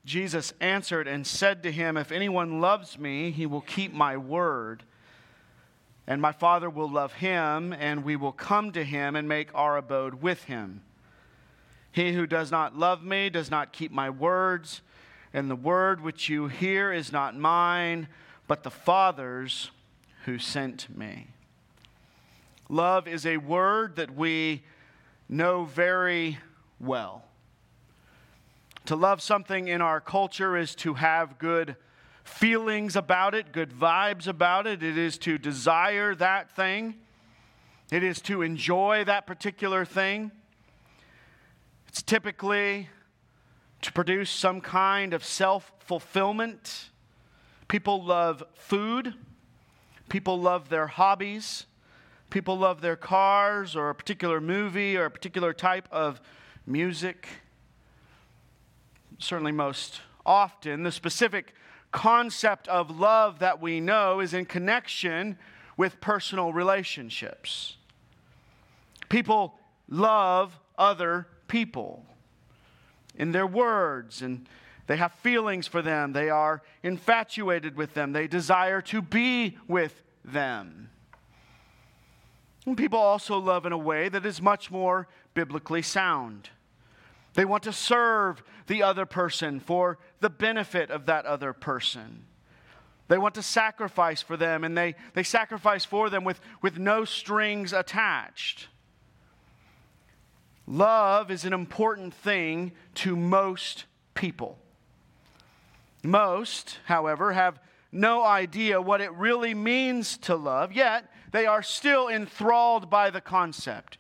Jesus answered and said to him, "If anyone loves me, he will keep my word. And my Father will love him, and we will come to him and make our abode with him. He who does not love me does not keep my words, and the word which you hear is not mine, but the Father's who sent me." Love is a word that we know very well. To love something in our culture is to have good feelings about it, good vibes about it. It is to desire that thing. It is to enjoy that particular thing. It's typically to produce some kind of self-fulfillment. People love food. People love their hobbies. People love their cars or a particular movie or a particular type of music. Certainly most often, the specific concept of love that we know is in connection with personal relationships. People love other people in their words, and they have feelings for them. They are infatuated with them. They desire to be with them. And people also love in a way that is much more biblically sound. They want to serve the other person for the benefit of that other person. They want to sacrifice for them, and they sacrifice for them with no strings attached. Love is an important thing to most people. Most, however, have no idea what it really means to love, yet they are still enthralled by the concept.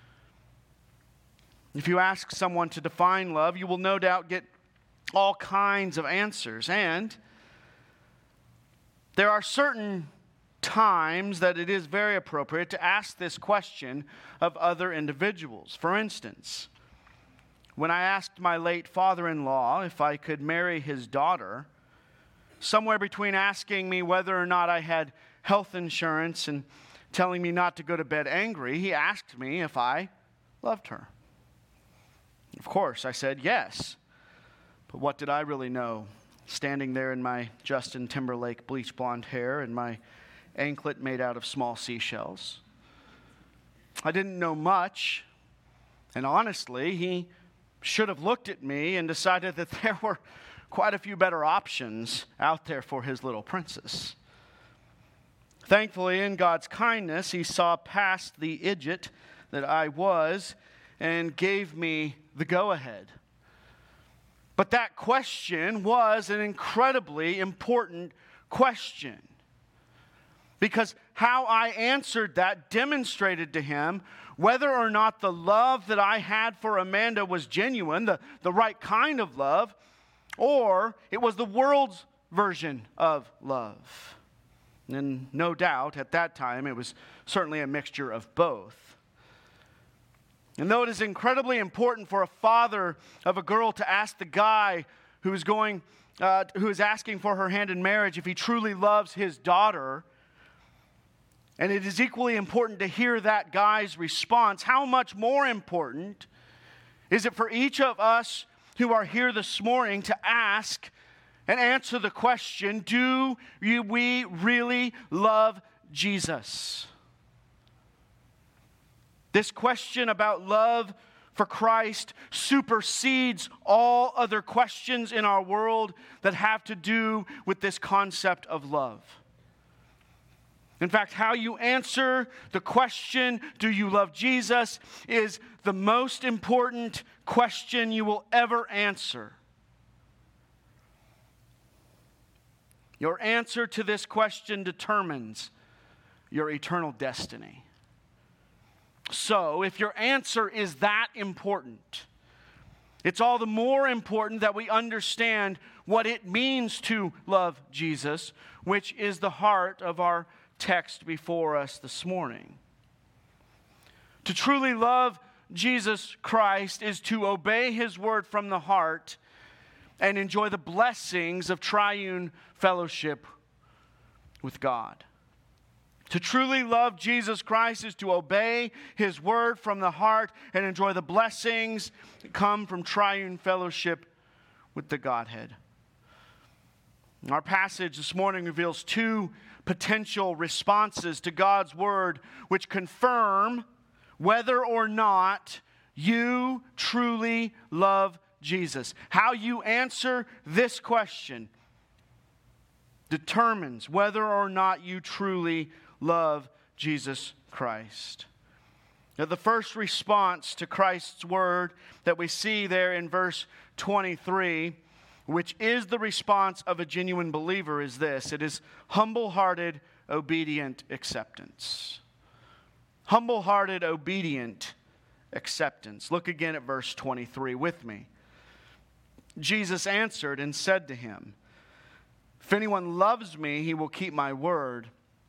If you ask someone to define love, you will no doubt get all kinds of answers. And there are certain times that it is very appropriate to ask this question of other individuals. For instance, when I asked my late father-in-law if I could marry his daughter, somewhere between asking me whether or not I had health insurance and telling me not to go to bed angry, he asked me if I loved her. Of course, I said yes. But what did I really know? Standing there in my Justin Timberlake bleach blonde hair and my anklet made out of small seashells. I didn't know much. And honestly, he should have looked at me and decided that there were quite a few better options out there for his little princess. Thankfully, in God's kindness, he saw past the idiot that I was and gave me the go-ahead. But that question was an incredibly important question, because how I answered that demonstrated to him whether or not the love that I had for Amanda was genuine, the right kind of love, or it was the world's version of love. And no doubt, at that time, it was certainly a mixture of both. And though it is incredibly important for a father of a girl to ask the guy who is asking for her hand in marriage if he truly loves his daughter, and it is equally important to hear that guy's response, how much more important is it for each of us who are here this morning to ask and answer the question, do we really love Jesus? This question about love for Christ supersedes all other questions in our world that have to do with this concept of love. In fact, how you answer the question, do you love Jesus, is the most important question you will ever answer. Your answer to this question determines your eternal destiny. So, if your answer is that important, it's all the more important that we understand what it means to love Jesus, which is the heart of our text before us this morning. To truly love Jesus Christ is to obey His word from the heart and enjoy the blessings of triune fellowship with God. To truly love Jesus Christ is to obey His word from the heart and enjoy the blessings that come from triune fellowship with the Godhead. Our passage this morning reveals two potential responses to God's word which confirm whether or not you truly love Jesus. How you answer this question determines whether or not you truly love Jesus Christ. Now, the first response to Christ's word that we see there in verse 23, which is the response of a genuine believer, is this. It is humble-hearted, obedient acceptance. Humble-hearted, obedient acceptance. Look again at verse 23 with me. Jesus answered and said to him, "If anyone loves me, he will keep my word.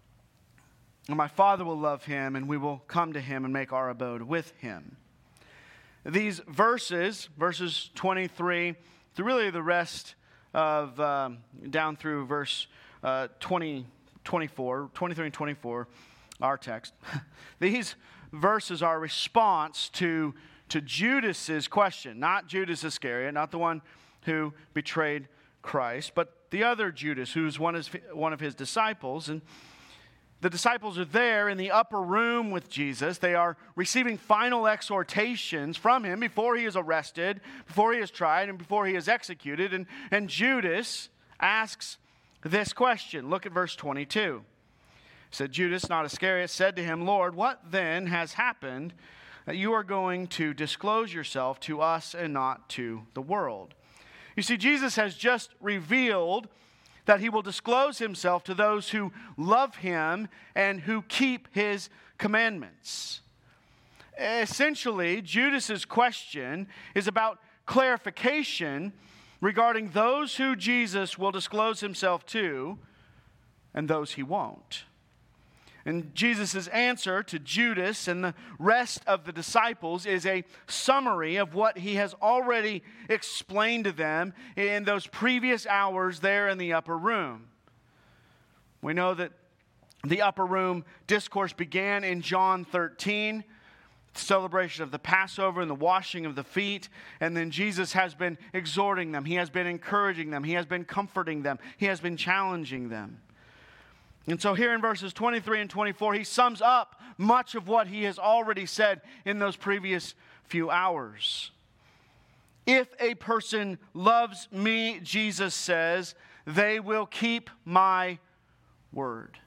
And my Father will love him, and we will come to him and make our abode with him." These verses 23, to really the rest of down through verse 23 and 24, our text. These verses are a response to Judas's question, not Judas Iscariot, not the one who betrayed Christ, but the other Judas, who's one of his disciples. And the disciples are there in the upper room with Jesus. They are receiving final exhortations from him before he is arrested, before he is tried, and before he is executed. And Judas asks this question. Look at verse 22. It said, Judas, not Iscariot, said to him, "Lord, what then has happened that you are going to disclose yourself to us and not to the world?" You see, Jesus has just revealed that he will disclose himself to those who love him and who keep his commandments. Essentially, Judas's question is about clarification regarding those who Jesus will disclose himself to and those he won't. And Jesus' answer to Judas and the rest of the disciples is a summary of what he has already explained to them in those previous hours there in the upper room. We know that the upper room discourse began in John 13, the celebration of the Passover and the washing of the feet. And then Jesus has been exhorting them. He has been encouraging them. He has been comforting them. He has been challenging them. And so here in verses 23 and 24, he sums up much of what he has already said in those previous few hours. If a person loves me, Jesus says, they will keep my word.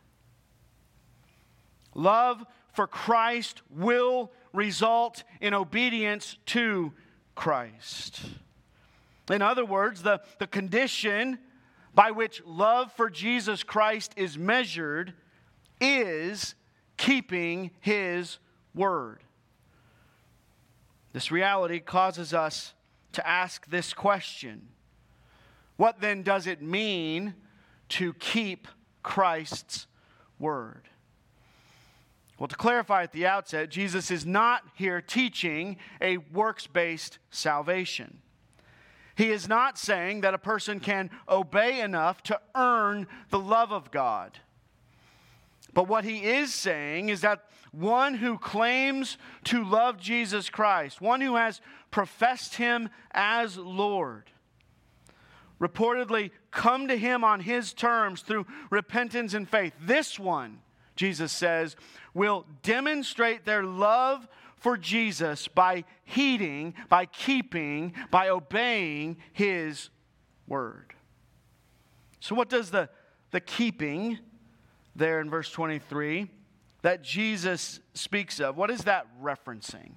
Love for Christ will result in obedience to Christ. In other words, the condition by which love for Jesus Christ is measured is keeping his word. This reality causes us to ask this question: what then does it mean to keep Christ's word? Well, to clarify at the outset, Jesus is not here teaching a works-based salvation. He is not saying that a person can obey enough to earn the love of God. But what he is saying is that one who claims to love Jesus Christ, one who has professed him as Lord, reportedly come to him on his terms through repentance and faith, this one, Jesus says, will demonstrate their love for Jesus by heeding, by keeping, by obeying his word. So what does the keeping there in verse 23 that Jesus speaks of, what is that referencing?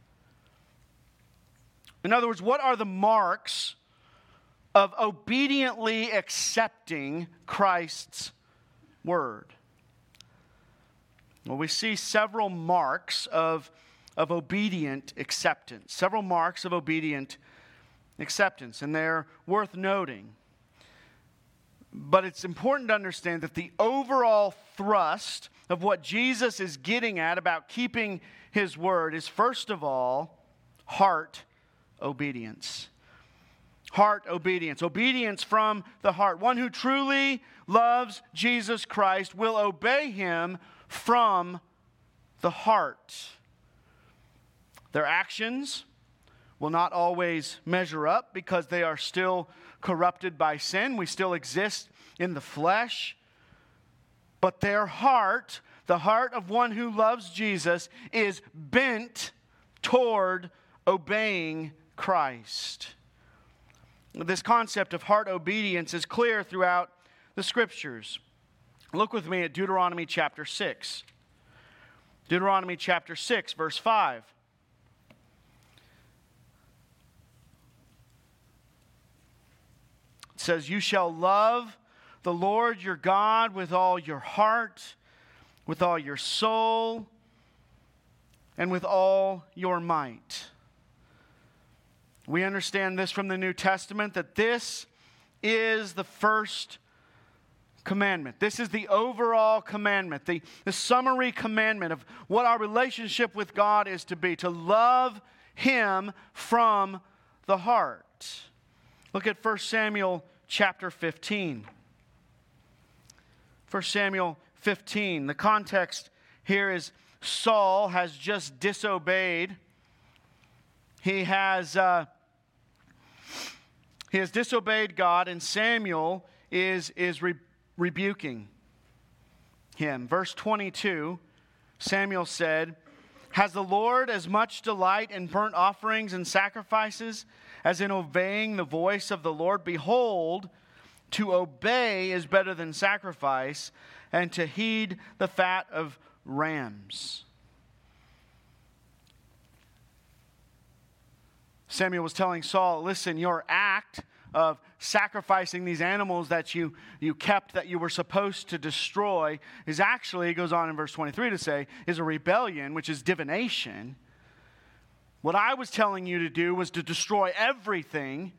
In other words, what are the marks of obediently accepting Christ's word? Well, we see several marks of obedient acceptance. Several marks of obedient acceptance, and they're worth noting. But it's important to understand that the overall thrust of what Jesus is getting at about keeping his word is, first of all, heart obedience. Heart obedience. Obedience from the heart. One who truly loves Jesus Christ will obey him from the heart. Their actions will not always measure up because they are still corrupted by sin. We still exist in the flesh. But their heart, the heart of one who loves Jesus, is bent toward obeying Christ. This concept of heart obedience is clear throughout the Scriptures. Look with me at Deuteronomy chapter 6. Deuteronomy chapter 6, verse 5. It says, "You shall love the Lord your God with all your heart, with all your soul, and with all your might." We understand this from the New Testament, that this is the first commandment. This is the overall commandment, the summary commandment of what our relationship with God is to be, to love Him from the heart. Look at 1 Samuel chapter 15. 1 Samuel 15. The context here is Saul has just disobeyed. He has disobeyed God, and Samuel is rebuking him. Verse 22, Samuel said, "Has the Lord as much delight in burnt offerings and sacrifices as in obeying the voice of the Lord? Behold, to obey is better than sacrifice, and to heed the fat of rams." Samuel was telling Saul, listen, your act of sacrificing these animals that you kept, that you were supposed to destroy, is actually, it goes on in verse 23 to say, is a rebellion, which is divination. What I was telling you to do was to destroy everything,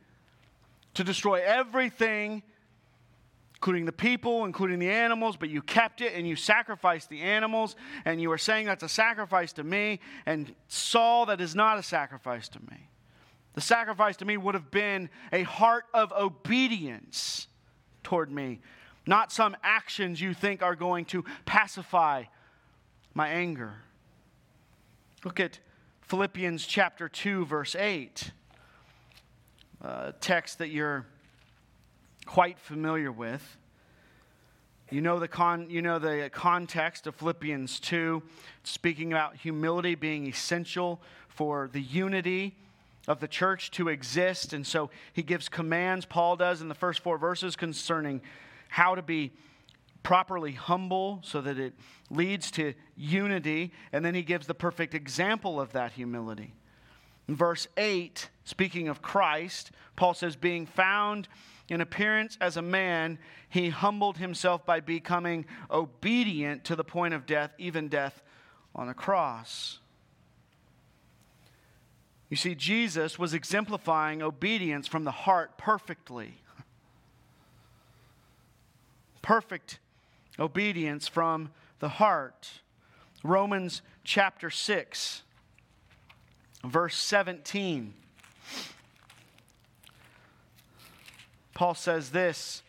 including the people, including the animals, but you kept it and you sacrificed the animals, and you were saying that's a sacrifice to me, and Saul, that is not a sacrifice to me. The sacrifice to me would have been a heart of obedience toward me, not some actions you think are going to pacify my anger. Look at Philippians chapter 2, verse 8, a text that you're quite familiar with. You know the context of Philippians 2, speaking about humility being essential for the unity of the church to exist. And so he gives commands, Paul does, in the first 4 verses concerning how to be properly humble so that it leads to unity. And then he gives the perfect example of that humility. In verse 8, speaking of Christ, Paul says, "Being found in appearance as a man, he humbled himself by becoming obedient to the point of death, even death on a cross." You see, Jesus was exemplifying obedience from the heart perfectly. Perfect obedience from the heart. Romans chapter 6, verse 17. Paul says this.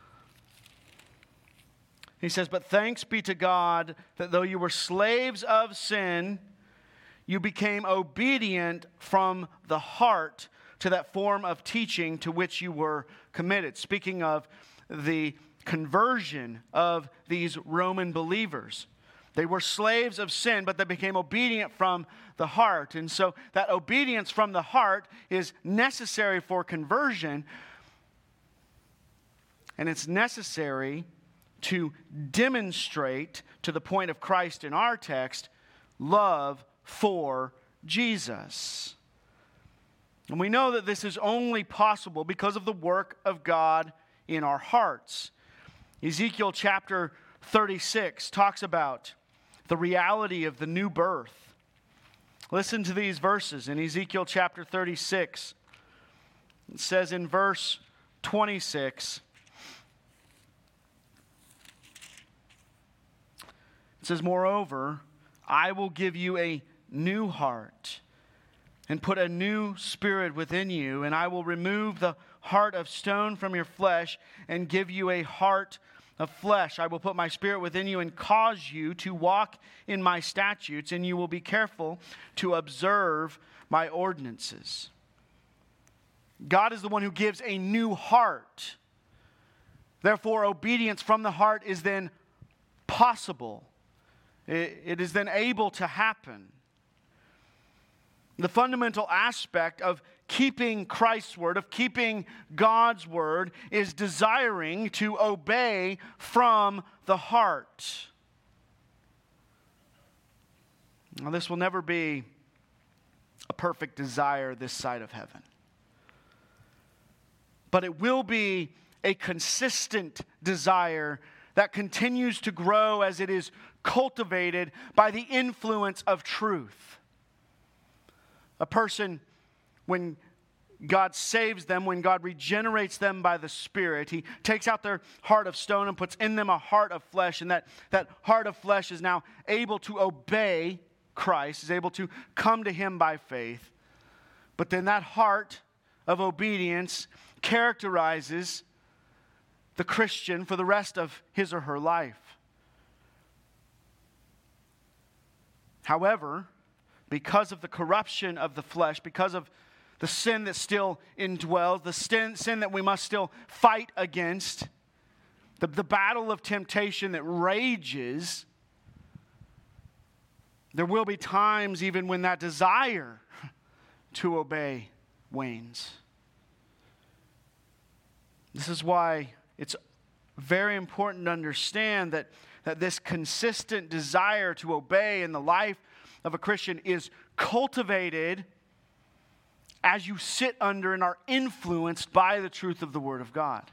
He says, "But thanks be to God that though you were slaves of sin, you became obedient from the heart to that form of teaching to which you were committed." Speaking of the conversion of these Roman believers. They were slaves of sin, but they became obedient from the heart. And so that obedience from the heart is necessary for conversion. And it's necessary to demonstrate, to the point of Christ in our text, love for Jesus. And we know that this is only possible because of the work of God in our hearts. Ezekiel chapter 36 talks about the reality of the new birth. Listen to these verses in Ezekiel chapter 36. It says in verse 26, it says, "Moreover, I will give you a new heart and put a new spirit within you, and I will remove the heart of stone from your flesh and give you a heart of flesh. I will put my spirit within you and cause you to walk in my statutes, and you will be careful to observe my ordinances." God is the one who gives a new heart. Therefore, obedience from the heart is then possible. It is then able to happen. The fundamental aspect of keeping Christ's word, of keeping God's word, is desiring to obey from the heart. Now, this will never be a perfect desire this side of heaven. But it will be a consistent desire that continues to grow as it is cultivated by the influence of truth. A person, when God saves them, when God regenerates them by the Spirit, He takes out their heart of stone and puts in them a heart of flesh, and that heart of flesh is now able to obey Christ, is able to come to Him by faith. But then that heart of obedience characterizes the Christian for the rest of his or her life. However, because of the corruption of the flesh, because of the sin that still indwells, the sin that we must still fight against, the battle of temptation that rages, there will be times even when that desire to obey wanes. This is why it's very important to understand that this consistent desire to obey in the life of a Christian is cultivated as you sit under and are influenced by the truth of the Word of God.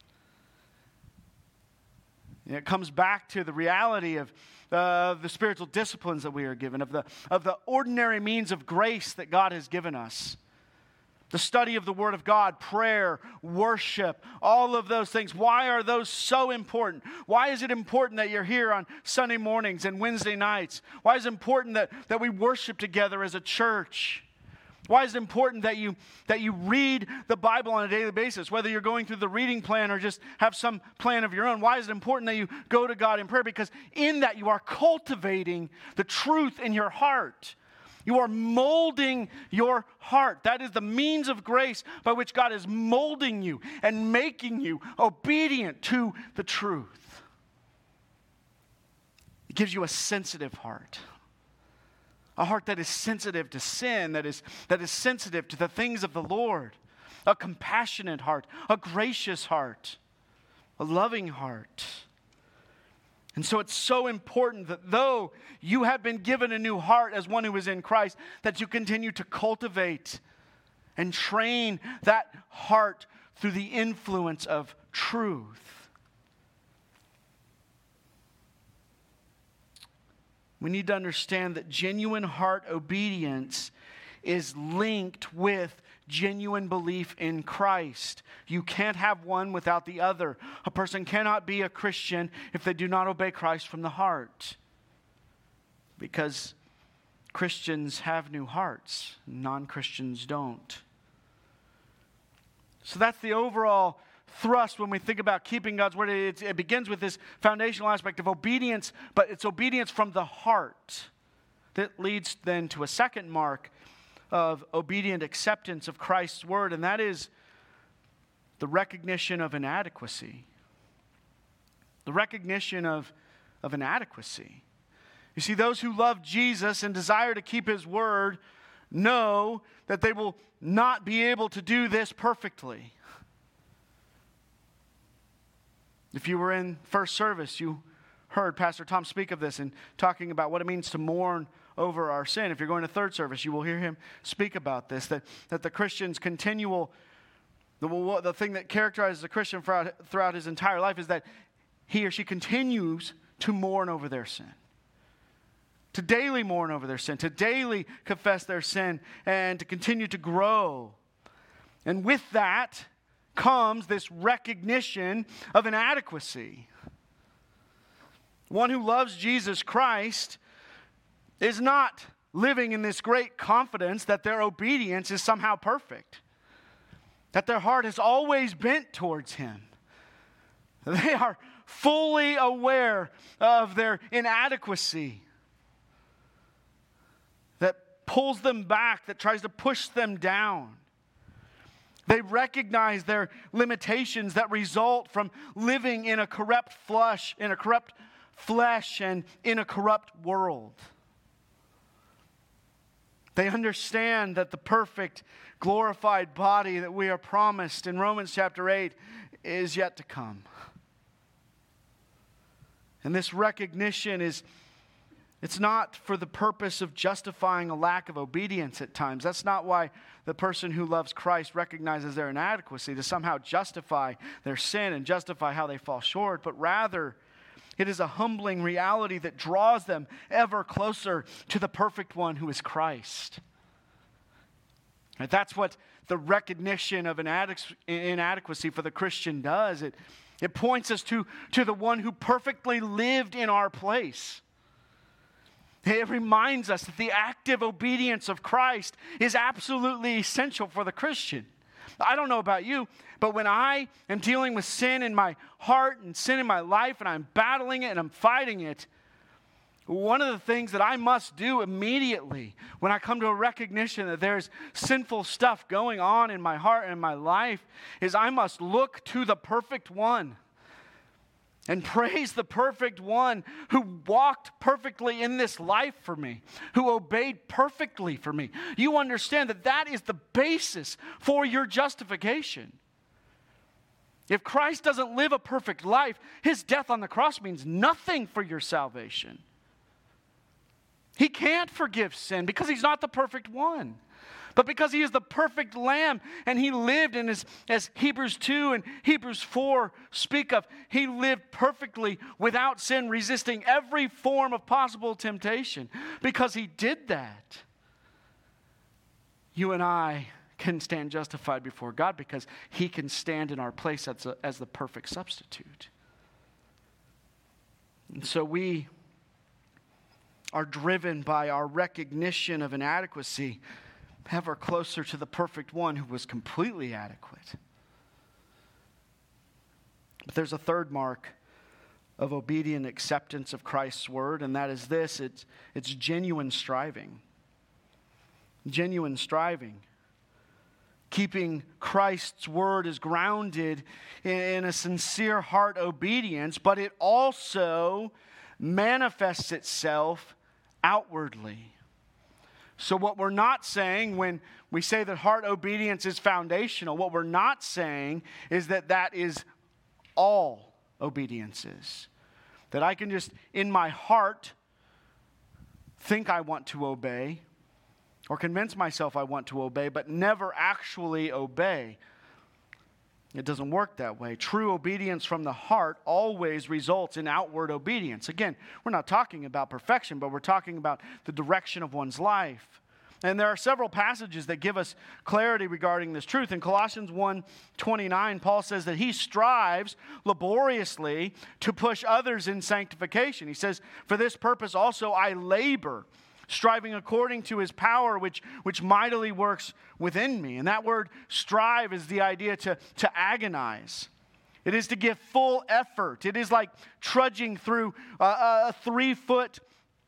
It comes back to the reality of the spiritual disciplines that we are given, of the ordinary means of grace that God has given us. The study of the Word of God, prayer, worship, all of those things. Why are those so important? Why is it important that you're here on Sunday mornings and Wednesday nights? Why is it important that we worship together as a church? Why is it important that you read the Bible on a daily basis, whether you're going through the reading plan or just have some plan of your own? Why is it important that you go to God in prayer? Because in that you are cultivating the truth in your heart. You are molding your heart. That is the means of grace by which God is molding you and making you obedient to the truth. It gives you a sensitive heart. A heart that is sensitive to sin, that is sensitive to the things of the Lord. A compassionate heart, a gracious heart, a loving heart. And so it's so important that though you have been given a new heart as one who is in Christ, that you continue to cultivate and train that heart through the influence of truth. We need to understand that genuine heart obedience is linked with genuine belief in Christ. You can't have one without the other. A person cannot be a Christian if they do not obey Christ from the heart. Because Christians have new hearts, non-Christians don't. So that's the overall thrust when we think about keeping God's word. It begins with this foundational aspect of obedience, but it's obedience from the heart. That leads then to a second mark of obedient acceptance of Christ's word, and that is the recognition of inadequacy. The recognition of inadequacy. You see, those who love Jesus and desire to keep His word know that they will not be able to do this perfectly. If you were in first service, you heard Pastor Tom speak of this and talking about what it means to mourn over our sin. If you're going to third service, you will hear him speak about this, that the Christian's continual, the thing that characterizes a Christian throughout his entire life is that he or she continues to mourn over their sin. To daily mourn over their sin, to daily confess their sin, and to continue to grow. And with that comes this recognition of inadequacy. One who loves Jesus Christ is not living in this great confidence that their obedience is somehow perfect, that their heart is always bent towards Him. They are fully aware of their inadequacy that pulls them back, that tries to push them down. They recognize their limitations that result from living in a corrupt flesh, and in a corrupt world. They understand that the perfect, glorified body that we are promised in Romans chapter 8 is yet to come. And this recognition it's not for the purpose of justifying a lack of obedience at times. That's not why the person who loves Christ recognizes their inadequacy to somehow justify their sin and justify how they fall short, but rather it is a humbling reality that draws them ever closer to the perfect one who is Christ. And that's what the recognition of inadequacy for the Christian does. It points us to the one who perfectly lived in our place. It reminds us that the active obedience of Christ is absolutely essential for the Christian. I don't know about you, but when I am dealing with sin in my heart and sin in my life and I'm battling it and I'm fighting it, one of the things that I must do immediately when I come to a recognition that there's sinful stuff going on in my heart and in my life is I must look to the perfect one and praise the perfect one who walked perfectly in this life for me, who obeyed perfectly for me. You understand that is the basis for your justification. If Christ doesn't live a perfect life, his death on the cross means nothing for your salvation. He can't forgive sin because he's not the perfect one. But because he is the perfect lamb and he lived, and as Hebrews 2 and Hebrews 4 speak of, he lived perfectly without sin, resisting every form of possible temptation. Because he did that, you and I can stand justified before God because he can stand in our place as the perfect substitute. And so we are driven by our recognition of inadequacy ever closer to the perfect one who was completely adequate. But there's a third mark of obedient acceptance of Christ's word, and that is this: it's genuine striving. Genuine striving. Keeping Christ's word is grounded in a sincere heart obedience, but it also manifests itself outwardly. So what we're not saying when we say that heart obedience is foundational, what we're not saying is that is all obedience is. That I can just, in my heart, think I want to obey, or convince myself I want to obey, but never actually obey. It doesn't work that way. True obedience from the heart always results in outward obedience. Again, we're not talking about perfection, but we're talking about the direction of one's life. And there are several passages that give us clarity regarding this truth. In Colossians 1:29, Paul says that he strives laboriously to push others in sanctification. He says, "For this purpose also I labor, striving according to his power, which mightily works within me." And that word strive is the idea to agonize. It is to give full effort. It is like trudging through a 3-foot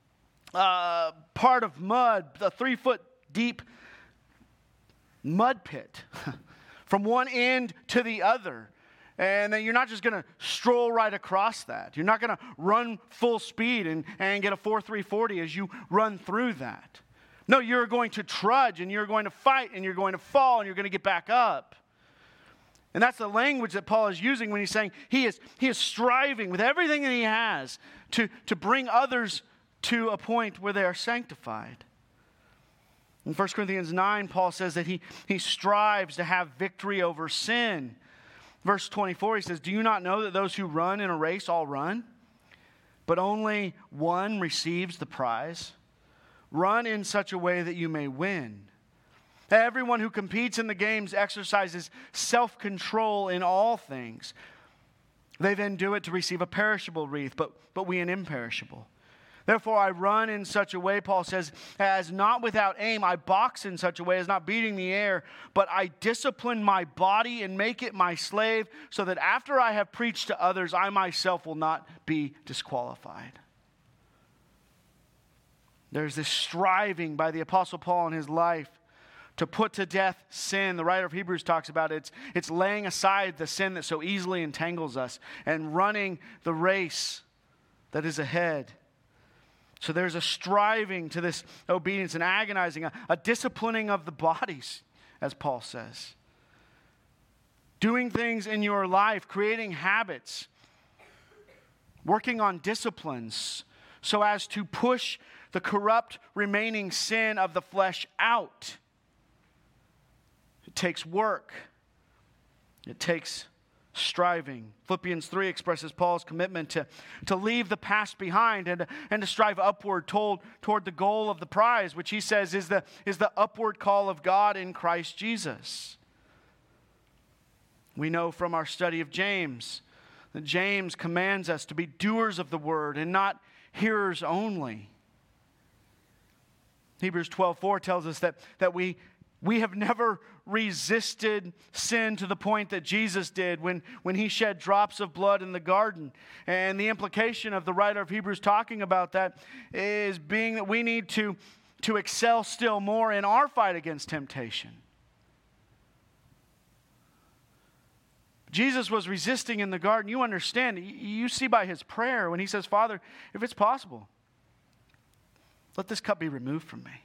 part of mud, a 3-foot deep mud pit from one end to the other. And then you're not just going to stroll right across that. You're not going to run full speed and get a 4.340 as you run through that. No, you're going to trudge, and you're going to fight, and you're going to fall, and you're going to get back up. And that's the language that Paul is using when he's saying he is striving with everything that he has to bring others to a point where they are sanctified. In 1 Corinthians 9, Paul says that he strives to have victory over sin. Verse 24, he says, "Do you not know that those who run in a race all run, but only one receives the prize? Run in such a way that you may win. Everyone who competes in the games exercises self-control in all things. They then do it to receive a perishable wreath, but we an imperishable. Therefore I run in such a way," Paul says, "as not without aim. I box in such a way as not beating the air, but I discipline my body and make it my slave, so that after I have preached to others, I myself will not be disqualified." There's this striving by the Apostle Paul in his life to put to death sin. The writer of Hebrews talks about it. It's laying aside the sin that so easily entangles us and running the race that is ahead. So there's a striving to this obedience and agonizing, a disciplining of the bodies, as Paul says. Doing things in your life, creating habits, working on disciplines so as to push the corrupt remaining sin of the flesh out. It takes work. It takes striving. Philippians 3 expresses Paul's commitment to leave the past behind and to strive upward toward the goal of the prize, which he says is the upward call of God in Christ Jesus. We know from our study of James that James commands us to be doers of the word and not hearers only. Hebrews 12:4 tells us that we have never resisted sin to the point that Jesus did when he shed drops of blood in the garden. And the implication of the writer of Hebrews talking about that is being that we need to excel still more in our fight against temptation. Jesus was resisting in the garden. You understand, you see by his prayer when he says, Father, if it's possible, let this cup be removed from me.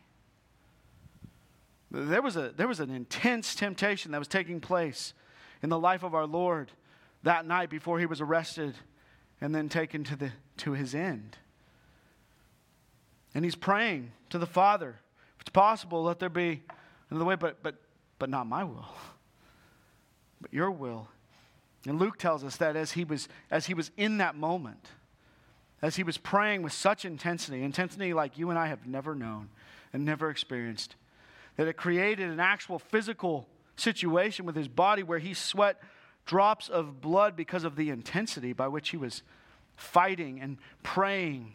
There was an intense temptation that was taking place in the life of our Lord that night before he was arrested and then taken to his end. And he's praying to the Father, if it's possible, let there be another way, but not my will, but your will. And Luke tells us that as he was in that moment, as he was praying with such intensity like you and I have never known and never experienced, that it created an actual physical situation with his body where he sweat drops of blood because of the intensity by which he was fighting and praying.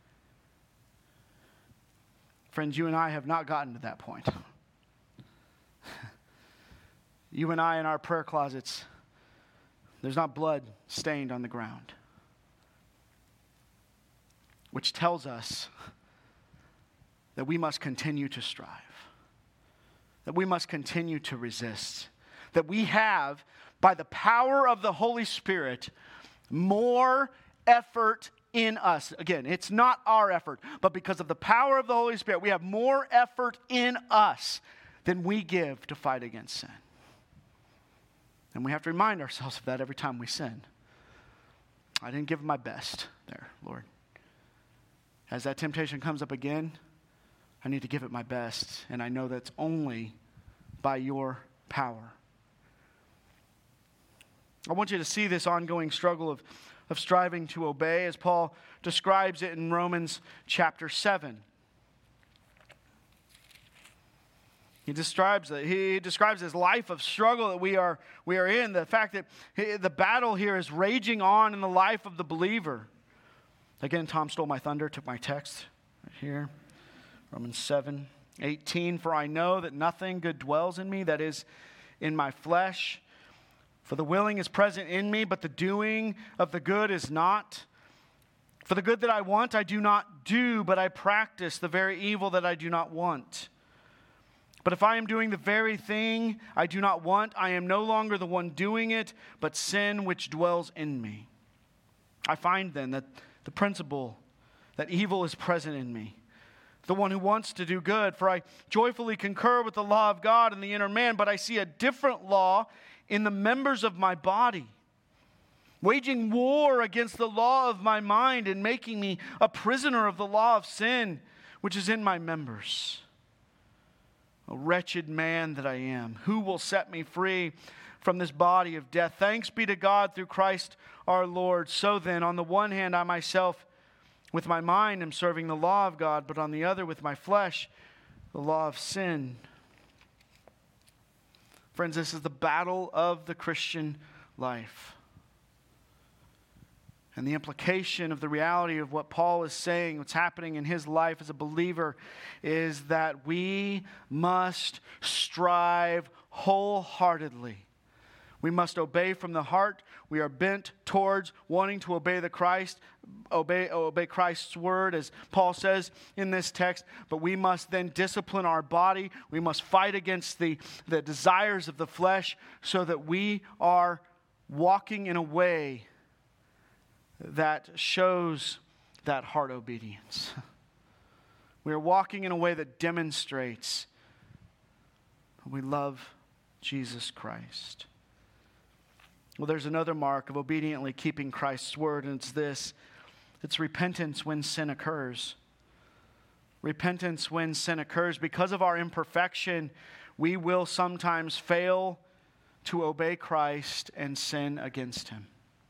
Friends, you and I have not gotten to that point. You and I in our prayer closets, there's not blood stained on the ground. Which tells us that we must continue to strive. That we must continue to resist. That we have, by the power of the Holy Spirit, more effort in us. Again, it's not our effort, but because of the power of the Holy Spirit, we have more effort in us than we give to fight against sin. And we have to remind ourselves of that every time we sin. I didn't give my best there, Lord. As that temptation comes up again, I need to give it my best. And I know that's only by your power. I want you to see this ongoing struggle of striving to obey as Paul describes it in Romans chapter 7. He describes this life of struggle that we are in. The fact that the battle here is raging on in the life of the believer. Again, Tom stole my thunder, took my text right here. Romans 7:18. For I know that nothing good dwells in me, that is, in my flesh. For the willing is present in me, but the doing of the good is not. For the good that I want, I do not do, but I practice the very evil that I do not want. But if I am doing the very thing I do not want, I am no longer the one doing it, but sin which dwells in me. I find then that the principle that evil is present in me, the one who wants to do good, for I joyfully concur with the law of God in the inner man, but I see a different law in the members of my body, waging war against the law of my mind and making me a prisoner of the law of sin, which is in my members. O wretched man that I am, who will set me free from this body of death? Thanks be to God through Christ our Lord. So then, on the one hand, I myself with my mind am serving the law of God, but on the other, with my flesh, the law of sin. Friends, this is the battle of the Christian life. And the implication of the reality of what Paul is saying, what's happening in his life as a believer, is that we must strive wholeheartedly We must obey from the heart. We are bent towards wanting to obey obey Christ's word, as Paul says in this text. But we must then discipline our body. We must fight against the desires of the flesh so that we are walking in a way that shows that heart obedience. We are walking in a way that demonstrates we love Jesus Christ. Well, there's another mark of obediently keeping Christ's word, and it's this. It's repentance when sin occurs. Repentance when sin occurs. Because of our imperfection, we will sometimes fail to obey Christ and sin against him.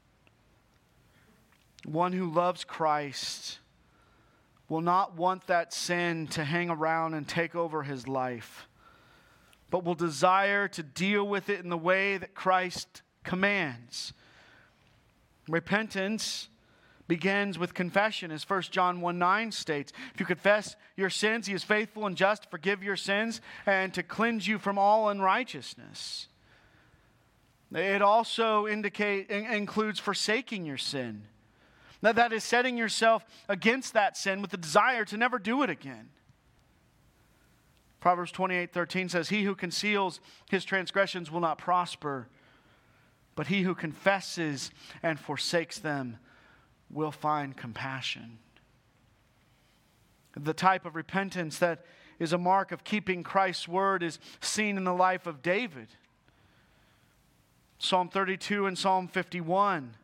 One who loves Christ will not want that sin to hang around and take over his life, but will desire to deal with it in the way that Christ commands. Repentance begins with confession, as 1 John 1:9 states. If you confess your sins, he is faithful and just to forgive your sins and to cleanse you from all unrighteousness. It also includes forsaking your sin. Now, that is setting yourself against that sin with the desire to never do it again. Proverbs 28:13 says, "He who conceals his transgressions will not prosper, but he who confesses and forsakes them will find compassion." The type of repentance that is a mark of keeping Christ's word is seen in the life of David. Psalm 32 and Psalm 51.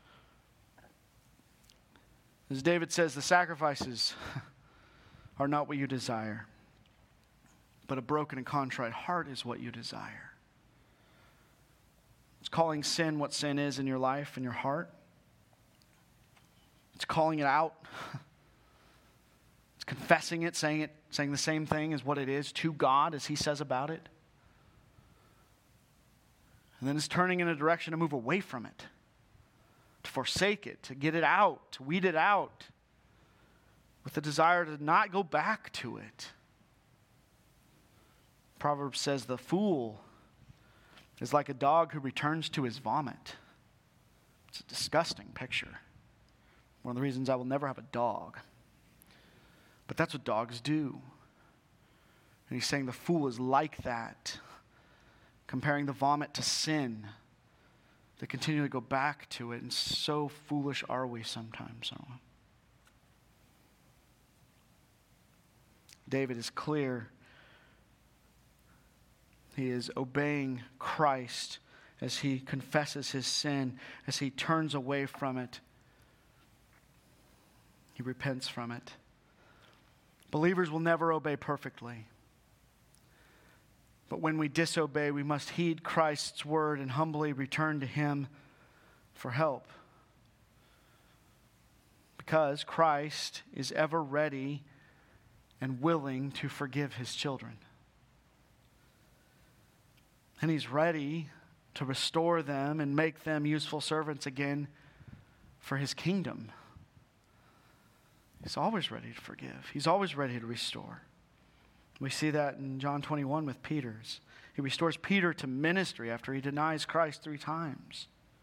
As David says, the sacrifices are not what you desire, but a broken and contrite heart is what you desire. It's calling sin what sin is in your life and your heart. It's calling it out. It's confessing it, saying the same thing as what it is to God as he says about it. And then it's turning in a direction to move away from it, to forsake it, to get it out, to weed it out, with the desire to not go back to it. Proverbs says the fool is like a dog who returns to his vomit. It's a disgusting picture. One of the reasons I will never have a dog. But that's what dogs do. And he's saying the fool is like that, comparing the vomit to sin. They continually go back to it, and so foolish are we sometimes, aren't we? David is clear. He is obeying Christ as he confesses his sin, as he turns away from it. He repents from it. Believers will never obey perfectly. But when we disobey, we must heed Christ's word and humbly return to him for help. Because Christ is ever ready and willing to forgive his children. And he's ready to restore them and make them useful servants again for his kingdom. He's always ready to forgive. He's always ready to restore. We see that in John 21 with Peter. He restores Peter to ministry after he denies Christ 3 times.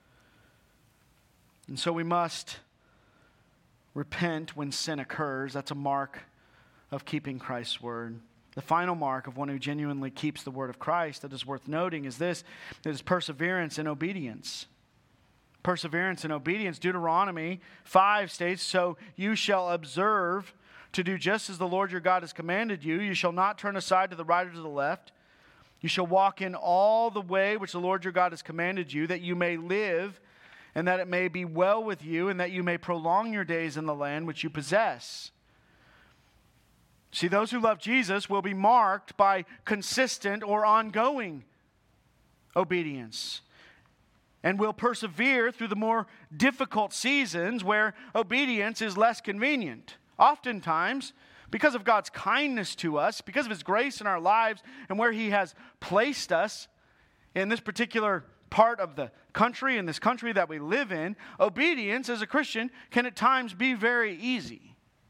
And so we must repent when sin occurs. That's a mark of keeping Christ's word. The final mark of one who genuinely keeps the word of Christ that is worth noting is this. It is perseverance in obedience. Perseverance in obedience. Deuteronomy 5 states, "So you shall observe to do just as the Lord your God has commanded you. You shall not turn aside to the right or to the left. You shall walk in all the way which the Lord your God has commanded you, that you may live, and that it may be well with you, and that you may prolong your days in the land which you possess." See, those who love Jesus will be marked by consistent or ongoing obedience, and will persevere through the more difficult seasons where obedience is less convenient. Oftentimes, because of God's kindness to us, because of his grace in our lives, and where he has placed us in this particular part of the country, in this country that we live in, obedience as a Christian can at times be very easy.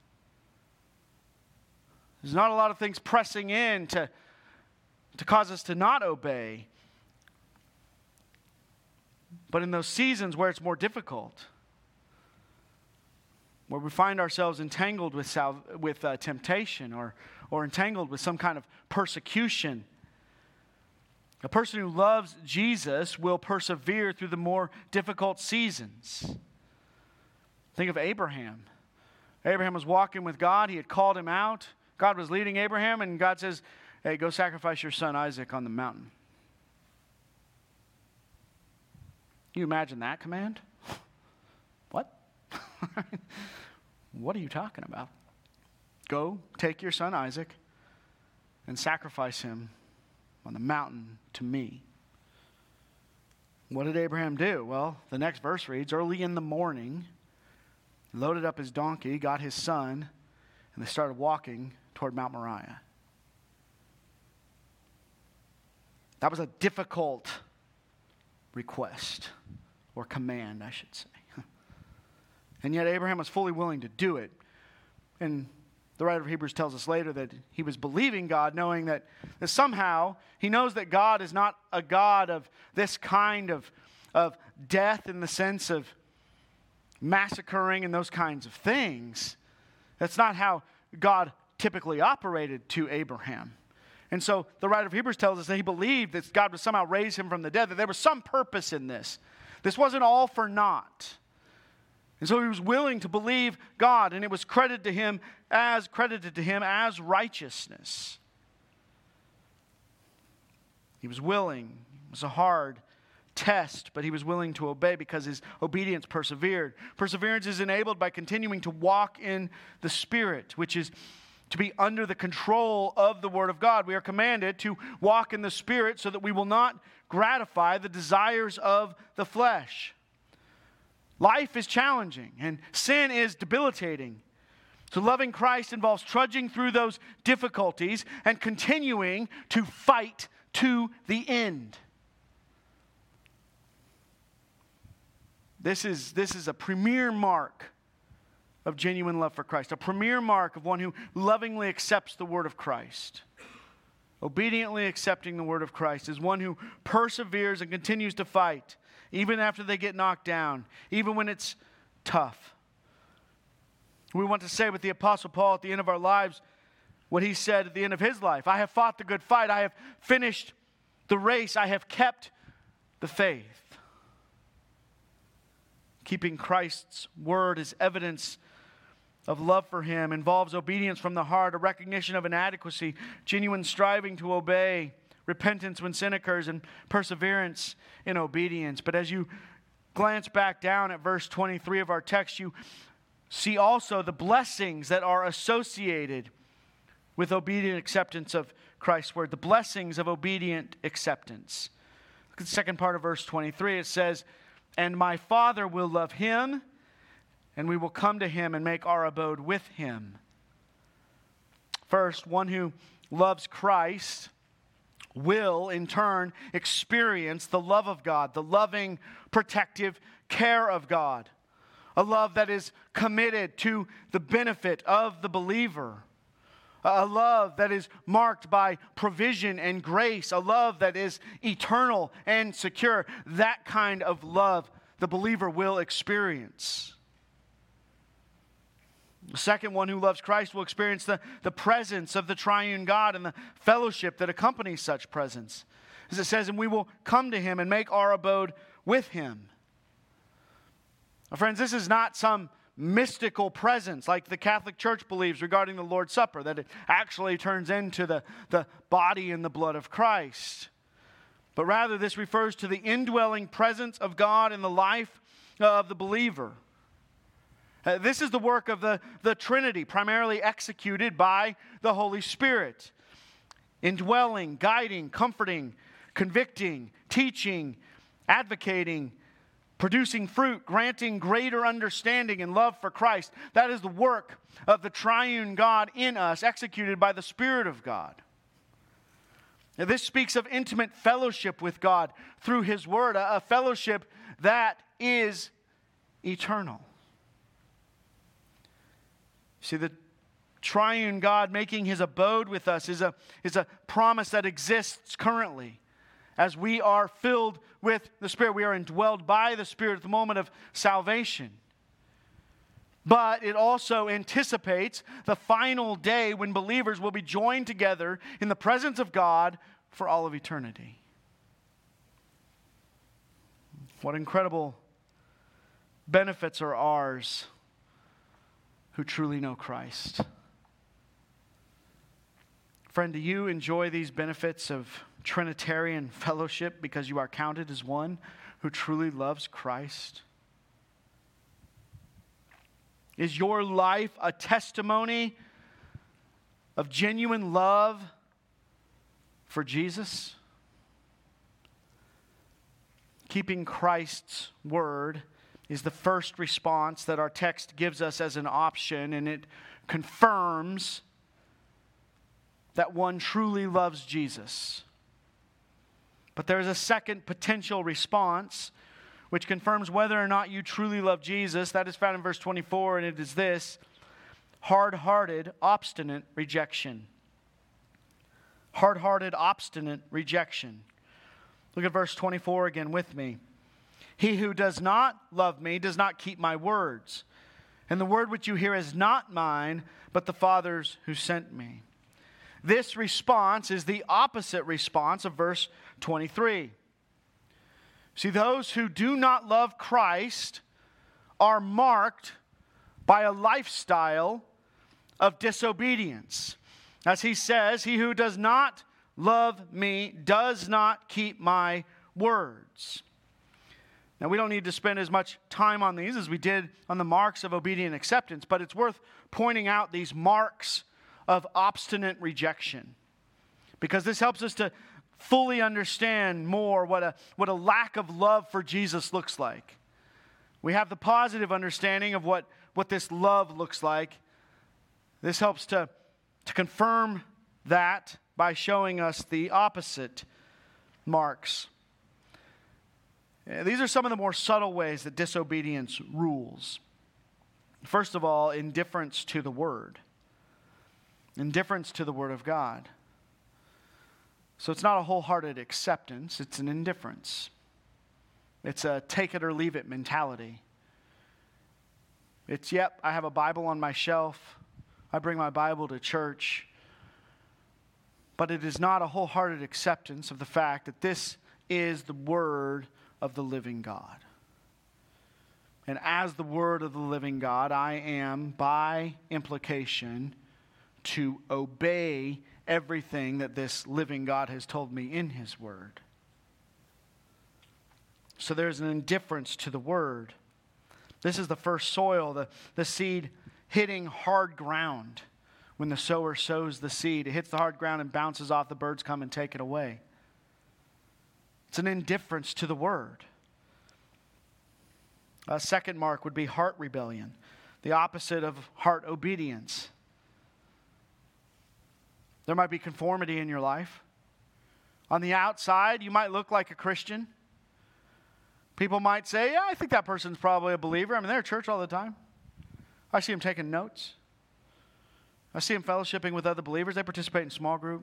There's not a lot of things pressing in to cause us to not obey. But in those seasons where it's more difficult, where we find ourselves entangled with temptation or entangled with some kind of persecution, a person who loves Jesus will persevere through the more difficult seasons. Think of Abraham. Abraham was walking with God. He had called him out. God was leading Abraham, and God says, hey, go sacrifice your son Isaac on the mountain. Can you imagine that command? What? What are you talking about? Go, take your son Isaac and sacrifice him on the mountain to me. What did Abraham do? Well, the next verse reads, early in the morning, he loaded up his donkey, got his son, and they started walking toward Mount Moriah. That was a difficult request, or command, I should say. And yet Abraham was fully willing to do it. And the writer of Hebrews tells us later that he was believing God, knowing that somehow he knows that God is not a God of this kind of death in the sense of massacring and those kinds of things. That's not how God typically operated to Abraham. And so the writer of Hebrews tells us that he believed that God would somehow raise him from the dead, that there was some purpose in this. This wasn't all for naught. And so he was willing to believe God, and it was credited to him as righteousness. He was willing. It was a hard test, but he was willing to obey because his obedience persevered. Perseverance is enabled by continuing to walk in the Spirit, which is to be under the control of the Word of God. We are commanded to walk in the Spirit so that we will not gratify the desires of the flesh. Life is challenging and sin is debilitating. So loving Christ involves trudging through those difficulties and continuing to fight to the end. This is a premier mark of genuine love for Christ, a premier mark of one who lovingly accepts the word of Christ. Obediently accepting the word of Christ is one who perseveres and continues to fight, even after they get knocked down, even when it's tough. We want to say with the Apostle Paul at the end of our lives what he said at the end of his life. I have fought the good fight. I have finished the race. I have kept the faith. Keeping Christ's word is evidence of love for him, involves obedience from the heart, a recognition of inadequacy, genuine striving to obey, repentance when sin occurs, and perseverance in obedience. But as you glance back down at verse 23 of our text, you see also the blessings that are associated with obedient acceptance of Christ's word, the blessings of obedient acceptance. Look at the second part of verse 23. It says, "And my Father will love him, and we will come to him and make our abode with him." First, one who loves Christ will, in turn, experience the love of God, the loving, protective care of God. A love that is committed to the benefit of the believer. A love that is marked by provision and grace. A love that is eternal and secure. That kind of love the believer will experience. The second one who loves Christ will experience the presence of the triune God and the fellowship that accompanies such presence. As it says, and we will come to him and make our abode with him. Now, friends, this is not some mystical presence like the Catholic Church believes regarding the Lord's Supper, that it actually turns into the body and the blood of Christ. But rather, this refers to the indwelling presence of God in the life of the believer. This is the work of the Trinity, primarily executed by the Holy Spirit. Indwelling, guiding, comforting, convicting, teaching, advocating, producing fruit, granting greater understanding and love for Christ. That is the work of the triune God in us, executed by the Spirit of God. Now, this speaks of intimate fellowship with God through his word, a fellowship that is eternal. See, the triune God making his abode with us is a promise that exists currently as we are filled with the Spirit. We are indwelled by the Spirit at the moment of salvation. But it also anticipates the final day when believers will be joined together in the presence of God for all of eternity. What incredible benefits are ours who truly know Christ. Friend, do you enjoy these benefits of Trinitarian fellowship because you are counted as one who truly loves Christ? Is your life a testimony of genuine love for Jesus? Keeping Christ's word is the first response that our text gives us as an option, and it confirms that one truly loves Jesus. But there is a second potential response which confirms whether or not you truly love Jesus. That is found in verse 24, and it is this: hard-hearted, obstinate rejection. Hard-hearted, obstinate rejection. Look at verse 24 again with me. He who does not love me does not keep my words. And the word which you hear is not mine, but the Father's who sent me. This response is the opposite response of verse 23. See, those who do not love Christ are marked by a lifestyle of disobedience. As he says, he who does not love me does not keep my words. Now, we don't need to spend as much time on these as we did on the marks of obedient acceptance, but it's worth pointing out these marks of obstinate rejection, because this helps us to fully understand more what a lack of love for Jesus looks like. We have the positive understanding of what this love looks like. This helps to confirm that by showing us the opposite marks. These are some of the more subtle ways that disobedience rules. First of all, indifference to the Word. Indifference to the Word of God. So it's not a wholehearted acceptance, it's an indifference. It's a take it or leave it mentality. It's, yep, I have a Bible on my shelf. I bring my Bible to church. But it is not a wholehearted acceptance of the fact that this is the Word of the living God. And as the Word of the living God, I am, by implication, to obey everything that this living God has told me in His Word. So there's an indifference to the Word. This is the first soil, the seed hitting hard ground. When the sower sows the seed, it hits the hard ground and bounces off. The birds come and take it away. It's an indifference to the Word. A second mark would be heart rebellion, the opposite of heart obedience. There might be conformity in your life. On the outside, you might look like a Christian. People might say, yeah, I think that person's probably a believer. I mean, they're at church all the time. I see them taking notes. I see them fellowshipping with other believers. They participate in small group.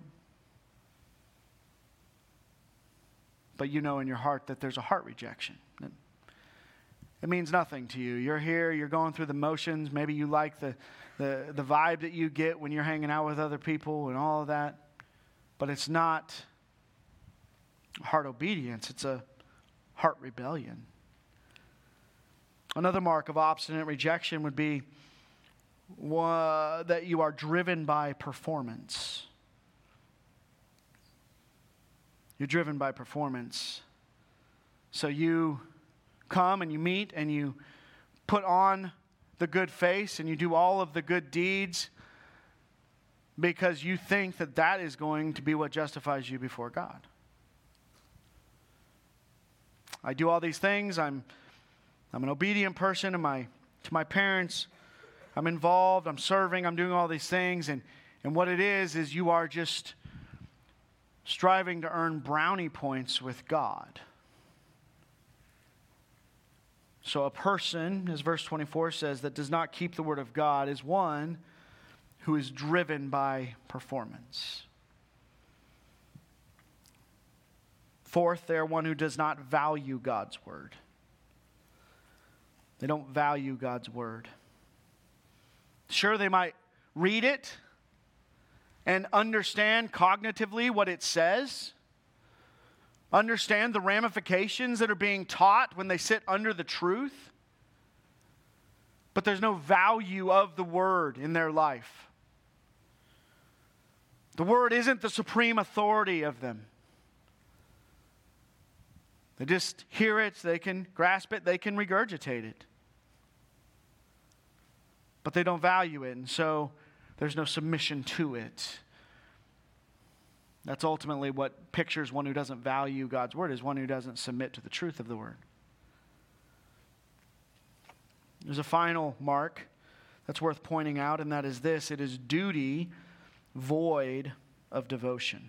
But you know in your heart that there's a heart rejection. It means nothing to you. You're here, you're going through the motions. Maybe you like the vibe that you get when you're hanging out with other people and all of that. But it's not heart obedience. It's a heart rebellion. Another mark of obstinate rejection would be that you are driven by performance. You're driven by performance. So you come and you meet and you put on the good face and you do all of the good deeds because you think that that is going to be what justifies you before God. I do all these things. I'm an obedient person to my parents. I'm involved. I'm serving. I'm doing all these things. And what it is you are just striving to earn brownie points with God. So a person, as verse 24 says, that does not keep the word of God is one who is driven by performance. Fourth, they're one who does not value God's word. They don't value God's word. Sure, they might read it and understand cognitively what it says, understand the ramifications that are being taught when they sit under the truth, but there's no value of the word in their life. The word isn't the supreme authority of them. They just hear it, they can grasp it, they can regurgitate it. But they don't value it, and so there's no submission to it. That's ultimately what pictures one who doesn't value God's word, is one who doesn't submit to the truth of the word. There's a final mark that's worth pointing out, and that is this: it is duty void of devotion.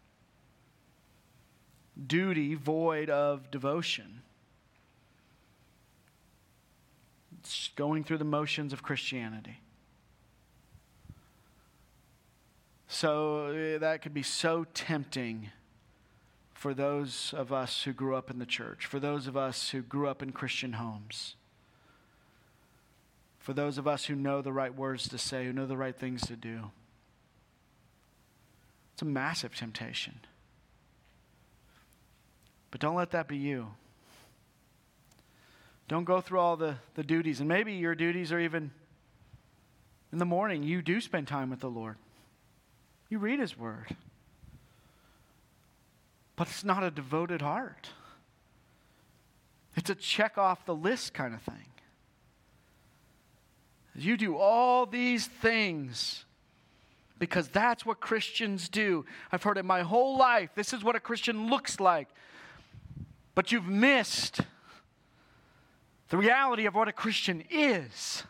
Duty void of devotion. It's going through the motions of Christianity. So that could be so tempting for those of us who grew up in the church, for those of us who grew up in Christian homes, for those of us who know the right words to say, who know the right things to do. It's a massive temptation. But don't let that be you. Don't go through all the duties. And maybe your duties are even in the morning. You do spend time with the Lord. You read His Word. But it's not a devoted heart. It's a check off the list kind of thing. You do all these things because that's what Christians do. I've heard it my whole life. This is what a Christian looks like. But you've missed the reality of what a Christian is.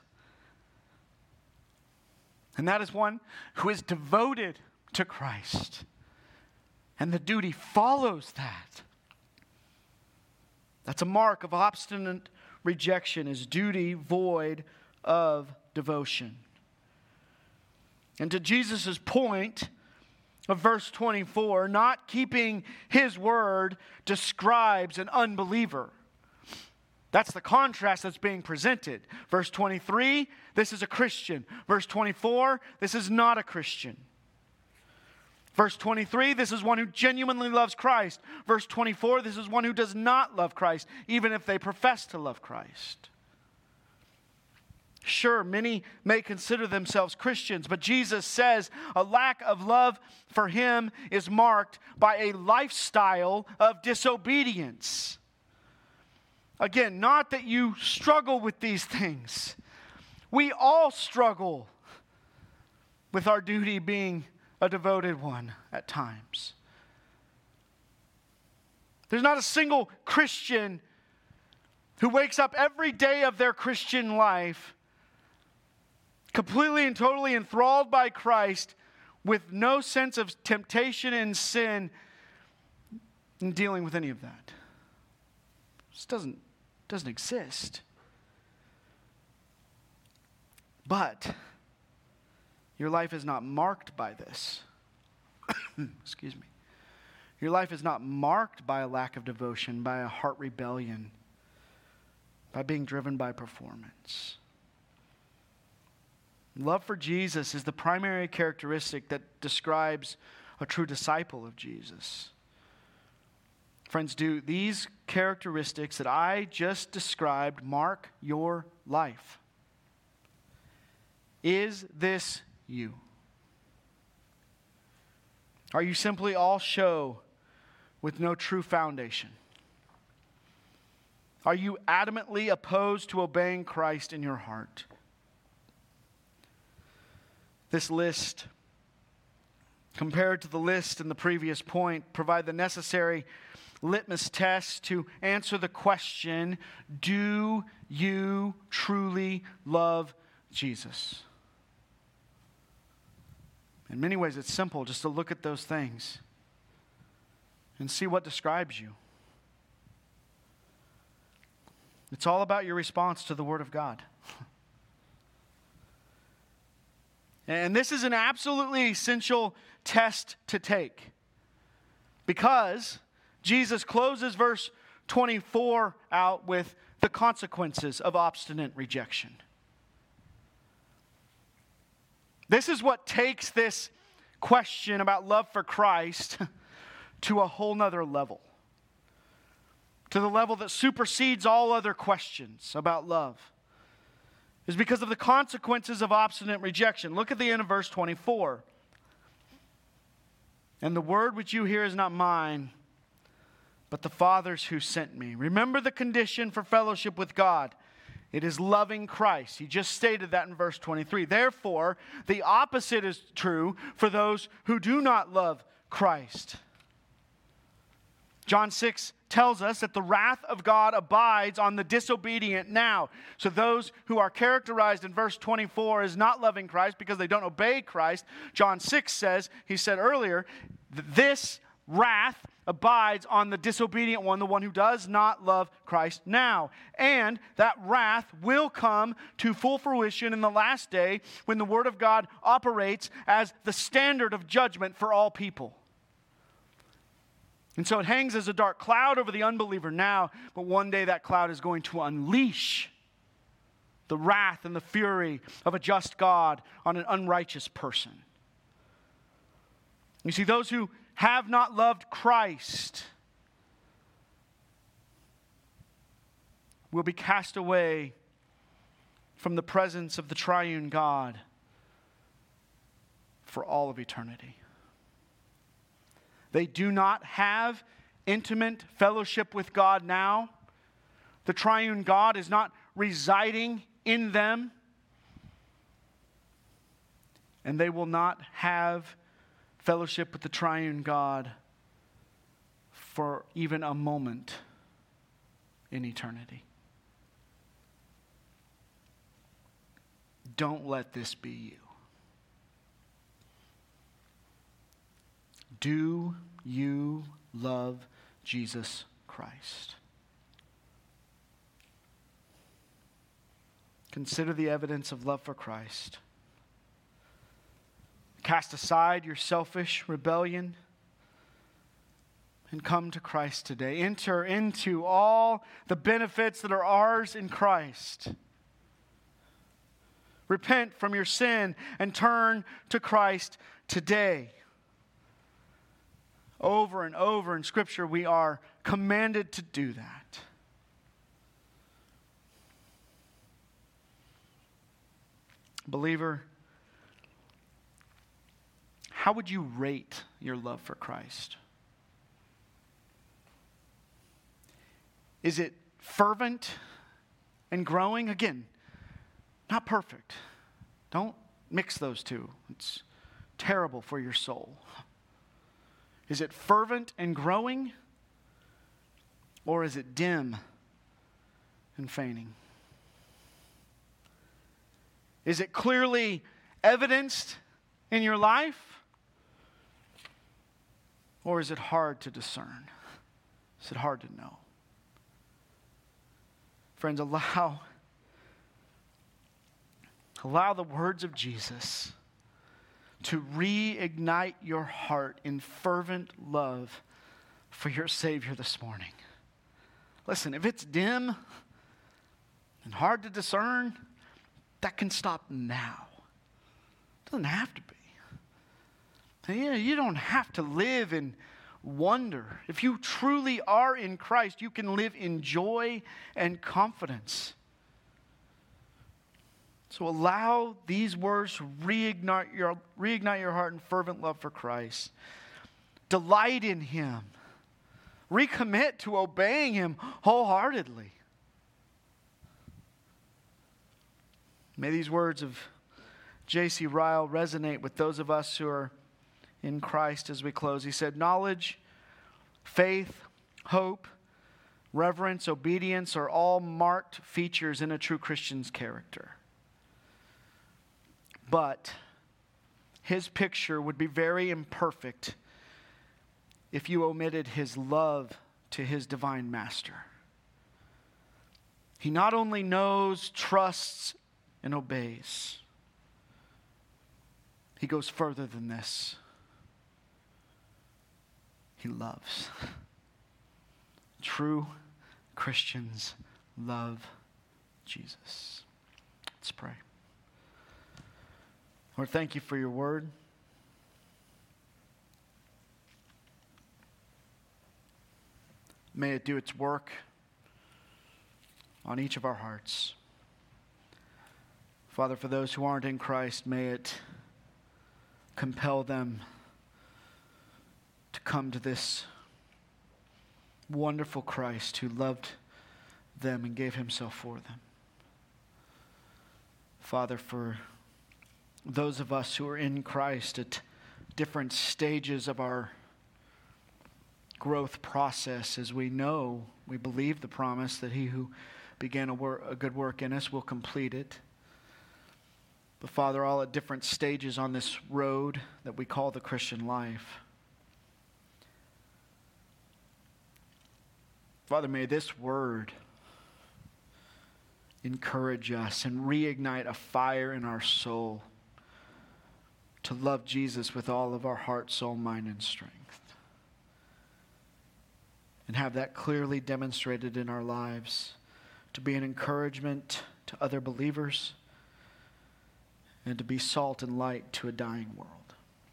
And that is one who is devoted to Christ. And the duty follows that. That's a mark of obstinate rejection, is duty void of devotion. And to Jesus' point of verse 24, not keeping His word describes an unbeliever. That's the contrast that's being presented. Verse 23, this is a Christian. Verse 24, this is not a Christian. Verse 23, this is one who genuinely loves Christ. Verse 24, this is one who does not love Christ, even if they profess to love Christ. Sure, many may consider themselves Christians, but Jesus says a lack of love for Him is marked by a lifestyle of disobedience. Again, not that you struggle with these things. We all struggle with our duty being a devoted one at times. There's not a single Christian who wakes up every day of their Christian life completely and totally enthralled by Christ with no sense of temptation and sin in dealing with any of that. It just doesn't exist. But your life is not marked by this. Excuse me. Your life is not marked by a lack of devotion, by a heart rebellion, by being driven by performance. Love for Jesus is the primary characteristic that describes a true disciple of Jesus. Friends, do these characteristics that I just described mark your life? Is this you? Are you simply all show with no true foundation? Are you adamantly opposed to obeying Christ in your heart? This list, compared to the list in the previous point, provide the necessary litmus test to answer the question, do you truly love Jesus? In many ways, it's simple just to look at those things and see what describes you. It's all about your response to the Word of God. And this is an absolutely essential test to take, because Jesus closes verse 24 out with the consequences of obstinate rejection. This is what takes this question about love for Christ to a whole nother level. To the level that supersedes all other questions about love. Is because of the consequences of obstinate rejection. Look at the end of verse 24. And the word which you hear is not mine, but the Father's who sent me. Remember the condition for fellowship with God. It is loving Christ. He just stated that in verse 23. Therefore, the opposite is true for those who do not love Christ. John 6 tells us that the wrath of God abides on the disobedient now. So those who are characterized in verse 24 as not loving Christ because they don't obey Christ, John 6 says, he said earlier, this wrath abides on the disobedient one, the one who does not love Christ now. And that wrath will come to full fruition in the last day when the Word of God operates as the standard of judgment for all people. And so it hangs as a dark cloud over the unbeliever now, but one day that cloud is going to unleash the wrath and the fury of a just God on an unrighteous person. You see, those who have not loved Christ will be cast away from the presence of the triune God for all of eternity. They do not have intimate fellowship with God now. The triune God is not residing in them. And they will not have fellowship with the triune God for even a moment in eternity. Don't let this be you. Do you love Jesus Christ? Consider the evidence of love for Christ. Cast aside your selfish rebellion and come to Christ today. Enter into all the benefits that are ours in Christ. Repent from your sin and turn to Christ today. Over and over in Scripture, we are commanded to do that. Believer, how would you rate your love for Christ? Is it fervent and growing? Again, not perfect. Don't mix those two. It's terrible for your soul. Is it fervent and growing? Or is it dim and fainting? Is it clearly evidenced in your life? Or is it hard to discern? Is it hard to know? Friends, allow the words of Jesus to reignite your heart in fervent love for your Savior this morning. Listen, if it's dim and hard to discern, that can stop now. It doesn't have to be. You don't have to live in wonder. If you truly are in Christ, you can live in joy and confidence. So allow these words to reignite your heart in fervent love for Christ. Delight in Him. Recommit to obeying Him wholeheartedly. May these words of J.C. Ryle resonate with those of us who are in Christ as we close. He said, knowledge, faith, hope, reverence, obedience are all marked features in a true Christian's character. But his picture would be very imperfect if you omitted his love to his divine master. He not only knows, trusts, and obeys. He goes further than this. He loves. True Christians love Jesus. Let's pray. Lord, thank you for your word. May it do its work on each of our hearts. Father, for those who aren't in Christ, may it compel them to come to this wonderful Christ who loved them and gave himself for them. Father, for those of us who are in Christ at different stages of our growth process, as we know, we believe the promise that he who began a good work in us will complete it. But Father, all at different stages on this road that we call the Christian life. Father, may this word encourage us and reignite a fire in our soul to love Jesus with all of our heart, soul, mind, and strength. And have that clearly demonstrated in our lives to be an encouragement to other believers and to be salt and light to a dying world.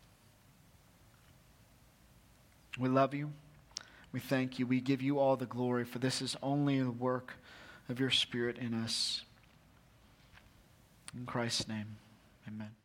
We love you. We thank you. We give you all the glory, for this is only the work of your Spirit in us. In Christ's name, amen.